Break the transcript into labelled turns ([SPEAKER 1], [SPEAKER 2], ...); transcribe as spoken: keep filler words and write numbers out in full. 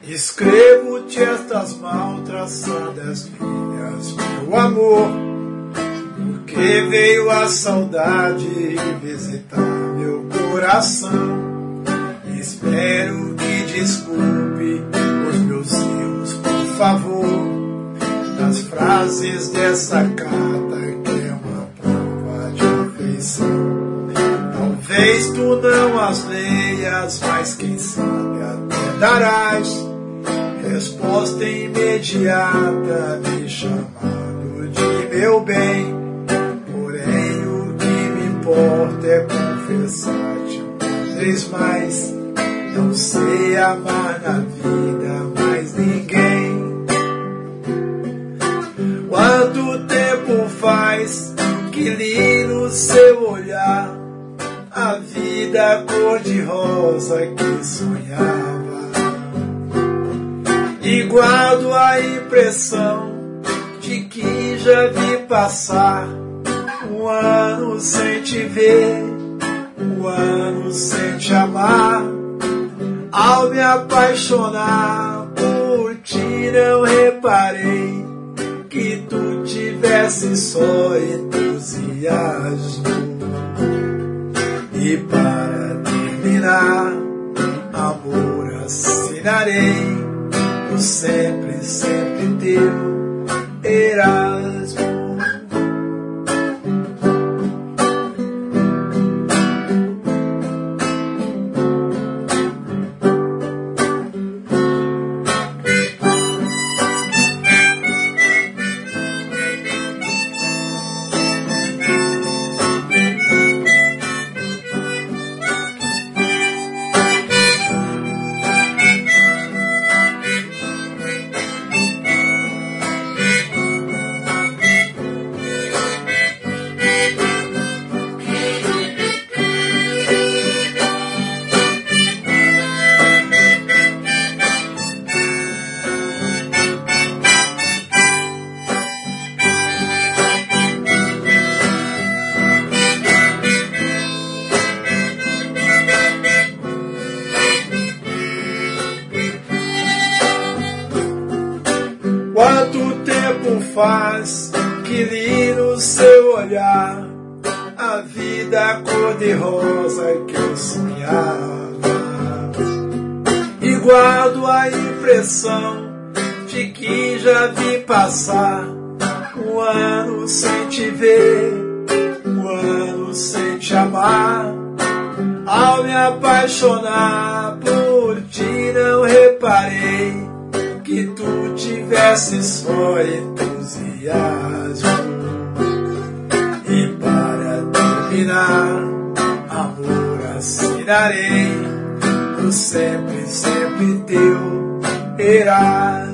[SPEAKER 1] Escrevo-te estas mal traçadas linhas, meu amor, porque veio a saudade visitar meu coração. Espero que desculpe os meus erros, por favor, das frases dessa carta que é uma prova de afeição. Talvez tu não as leias, mas quem sabe até darás resposta imediata me chamando de meu bem. Porém o que me importa é confessar-te uma vez mais: não sei amar na vida mais ninguém. Quanto tempo faz que li no seu olhar a vida cor-de-rosa que sonhava, e guardo a impressão de que já vi passar um ano sem te ver, um ano sem te amar. Ao me apaixonar por ti não reparei que tu tivesse só entusiasmo. E para terminar, amor, assinarei por sempre, sempre teu, Erasmo. Quanto tempo faz que li no seu olhar a vida cor-de-rosa que eu sonhava, e guardo a impressão de que já vi passar um ano sem te ver, um ano sem te amar. Ao me apaixonar por ti não reparei que tu tivesse só entusiasmo. E para terminar, amor, assinarei por sempre, sempre teu, Erasmo.